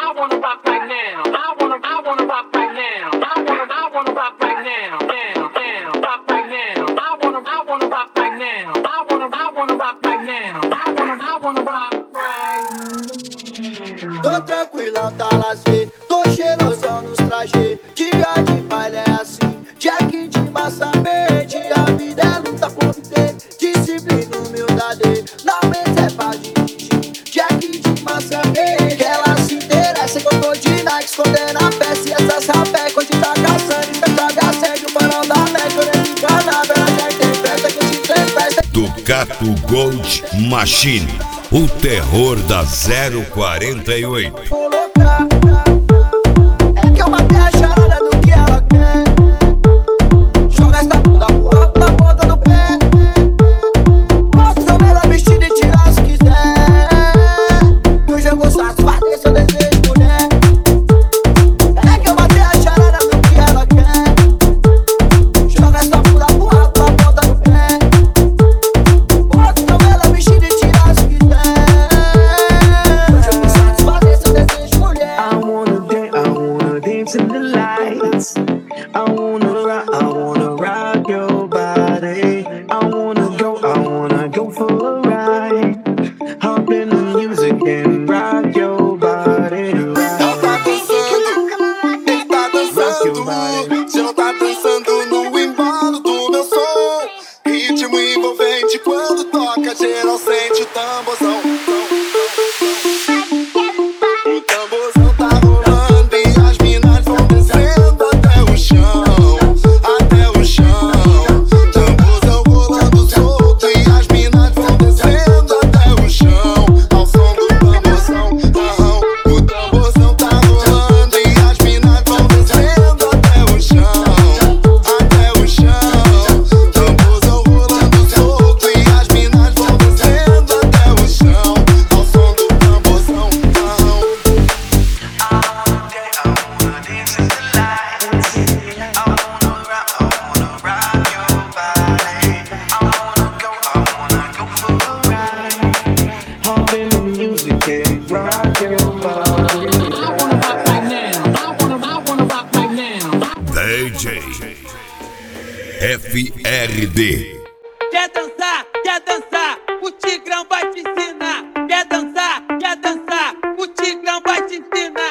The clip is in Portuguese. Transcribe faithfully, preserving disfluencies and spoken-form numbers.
I wanna rock right now. I wanna, I wanna rock right now. I wanna, I wanna rock right now. Now, now, rock right now. I wanna, I wanna rock right now. I wanna, I wanna rock right now. I wanna, I wanna rock right now. Tô tranquilão, tá lazer. Tô cheirosão nos trajes. Dia de baile é assim. Jack de massa verde. A vida é luta por ter. Disciplina, humildade. Não mente é pra dirigir. Jack de massa verde. Que ela se interessa que eu tô de Nike. Escondendo a peça e essas rapé. Quando tá caçando, então joga assédio. Mano da Mac, eu nem enganava. Ela já interpreta que eu te interpreta. Ducato Gold Machine, o terror da zero quarenta e oito. Colocar. É que eu matei a charada do que ela quer. Joga essa bunda pro alto na ponta do pé. Mostra ela vestida e tirar se quiser. Hoje eu vou satisfazer seu desejo, mulher. É que eu matei a charada do que ela quer. Joga essa bunda pro alto na ponta do pé. Mostra ela vestida e tirar se quiser. Hoje eu vou satisfazer seu desejo, mulher. I wanna dance, I wanna dance in the lights. I wanna rock, I wanna rock your body. I wanna go, I wanna go for a ride. Hop in the music and rock your body. Ela tá dançando, ele tá dançando. Se não tá dançando no embalo do meu som. Ritmo envolvente quando toca, geral sente o tamborzão. O tamborzão tá rolando e as minas vão descendo até o chão, até o chão. Tamborzão rolando solto e as minas vão descendo até o chão, ao som do tamborzão. Aham. O tamborzão tá rolando e as minas vão descendo até o chão, até o chão. Tamborzão rolando solto e as minas vão descendo até o chão, ao som do tamborzão. Aham. Hop in the music and rock your body. I wanna rock right now. I wanna, I wanna rock right now. D J F R D. Quer dançar? Quer dançar? O Tigrão vai te ensinar. Quer dançar? Quer dançar? O Tigrão vai te ensinar.